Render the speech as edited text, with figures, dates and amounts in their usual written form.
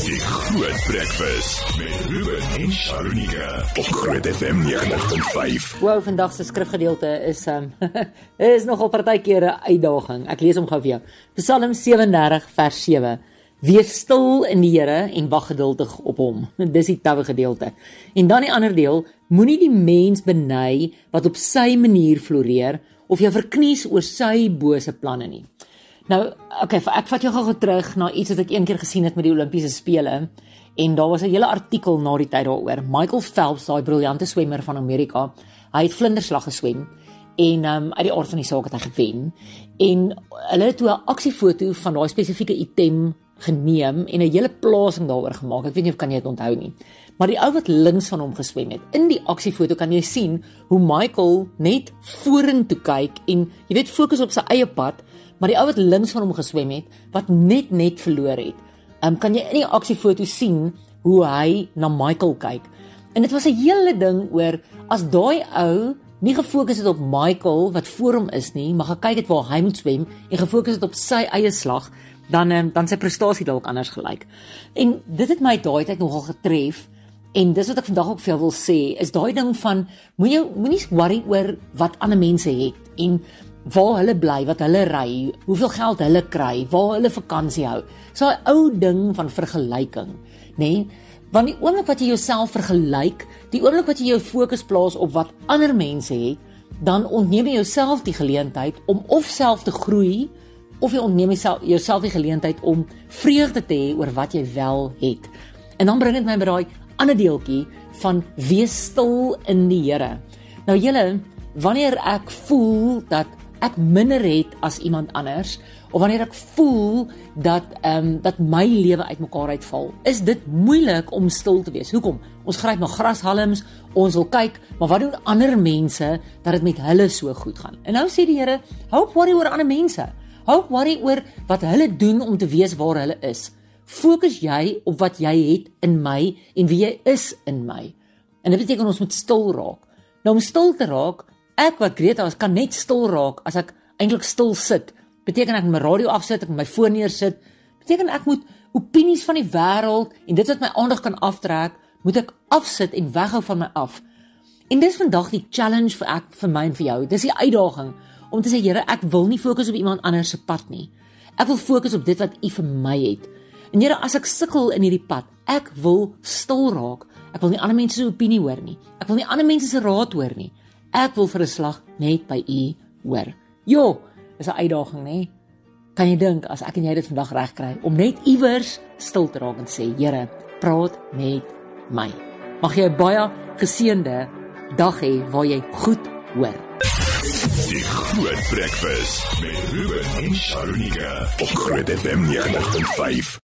Die Groot Breakfast met Ruben en Sharonika op Groot FM 90.5. Wow, vandag se skrifgedeelte is is nogal partykeer 'n uitdaging. Ek lees hom gou vir jou. Psalm 37 vers 7. Wees stil in die Here en wag geduldig op hom. Dis die tawwe gedeelte. En dan die ander deel, moenie die mens beny wat op sy manier floreer of jou verknies oor sy bose planne nie. Nou, okay, ek vat jou gou terug na iets wat ek een keer gesien het met die Olimpiese spele en daar was 'n hele artikel na die tyd daaroor. Michael Phelps, daai briljante swemmer van Amerika, hy het vlinderslag geswem en uit die aard van die saak het hy gewen en hulle het toe 'n aksiefoto van daai spesifieke item geneem en 'n hele plasing daaroor gemaak. Ek weet nie of kan jy dit onthou nie. Maar die ou wat links van hom geswem het, in die aksiefoto kan jy sien hoe Michael net vorentoe kyk en jy weet fokus op sy eie pad, maar die ou wat links van hom geswem het, wat net verloor het. Kan jy in die aksiefoto sien hoe hy na Michael kyk. En dit was 'n hele ding oor as daai ou nie gefokus het op Michael wat voor hom is nie, maar gekyk het waar hy moet swem en gefokus het op sy eie slag, dan sy prestasie dalk anders gelyk. En dit het my daai tyd nogal getref. En dis wat ek vandag ook vir jou wil sê, is daai ding van moenie worry oor wat ander mense het en waar hulle bly, wat hulle ry, hoeveel geld hulle kry, waar hulle vakansie hou. So 'n ou ding van vergelyking, nê? Want die oomblik wat jy jouself vergelyk, die oomblik wat jy jou fokus plaas op wat ander mense het, dan ontneem jy jouself die geleentheid om of self te groei, of jy ontneem jouself die geleentheid om vreugde te hê oor wat jy wel het. En dan bring dit my by daai ander deeltjie van wees stil in die Here. Nou julle, wanneer ek voel dat ek minder het as iemand anders, of wanneer ek voel dat my lewe uitmekaar uitval, is dit moeilik om stil te wees. Hoekom? Ons gryp na grashalms, ons wil kyk, maar wat doen ander mense dat dit met hulle so goed gaan? En nou sê die Here, hou op worry oor ander mense. Hou op worry oor wat hulle doen om te weet waar hulle is. Fokus jy op wat jy het in my en wie jy is in my. En dit beteken ons moet stil raak. Nou om stil te raak, ek wat Greta is, kan net stil raak as ek eintlik stil sit. Beteken ek moet my radio afsit, ek moet my foon neersit. Beteken ek moet opinies van die wêreld en dit wat my aandag kan aftrek, moet ek afsit en weghou van my af. En dis vandag die challenge vir my en vir jou. Dis die uitdaging om te sê, Here, ek wil nie fokus op iemand anders se pad nie. Ek wil fokus op dit wat U vir my het. En Here, as ek sukkel in hierdie pad, ek wil stil raak. Ek wil nie ander mense se opinie hoor nie. Ek wil nie ander mense se raad hoor nie. Ek wil vir 'n slag net by U hoor. Jo, is 'n uitdaging, nê? Kan jy dink as ek en jy dit vandag reg kry om net iewers stil te raak en sê, Here, praat met my. Mag jy 'n baie geseënde dag hê waar jy goed hoor. Die Groot Breakfast met Ruben en Sharonika op Groot FM 90.5.